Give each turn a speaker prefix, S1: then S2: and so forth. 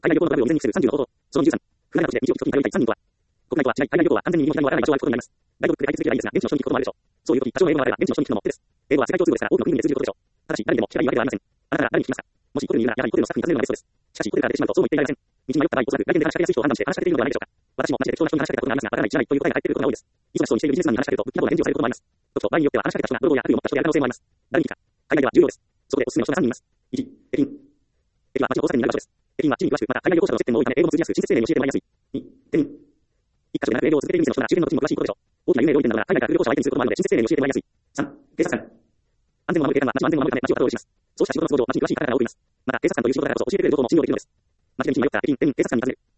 S1: 海外旅行のトラブルを未然に防ぐ30の方法。その23、不慣れな土地で日常的に頼りたい3人とは。国内とは違い、海外旅行は安全に身の危険もあらない場所は行くことになります。外国で解決できればいいですが、現地の人に聞くこともあるでしょう。そういう時、多少の英語があれば現地の人に聞くのも手です。英語は世界共通語ですから、多くの国民で通じることでしょう。ただし、誰にでも聞けばいいわけではありません。あなたなら誰に聞きますか？もしホテルにいるなら、やはりホテルのスタッフに尋ねるのがベストです。しかし、ホテルから出てしまうとそうも言っていられません。道に迷った場合、おそらく来店で話しかけやすい人を判断して話しかけているのではないでしょうか。私も街で適当な人に話しかけたことがありますが、わからない、知らないという答えが返ってくることが多いです。忙しそうにしているビジネスマンに話しかけると、物件などが返事をされることもあります。特徴、場合によっては話しかけた人が泥棒や悪意を持った人である可能性もあります。誰に聞くか。海外では重要です。そこでおすすめの人が3人います。1、駅員。駅は街の交差点になる場所です。駅員は地に詳しく、また海外旅行者の接点も多いため英語も通じやすく、親切丁寧に教えてもらいやすい。2、店員。一箇所でなく営業を続けている店の人なら周辺の土地にも詳しいことでしょう。大きな有名料理店などが海外から来る旅行者を相手にすることもあるので、親切丁寧に教えてもらいやすい。3、警察官。安全を守る警官は街の安全を守るため街をパトロールします。そうした仕事の都合上、街に詳しい方々が多くいます。また、警察官という仕事だからこそ教えてくれる情報も信用できるのです。街で道に迷った駅員、店員、警察官に尋ねる。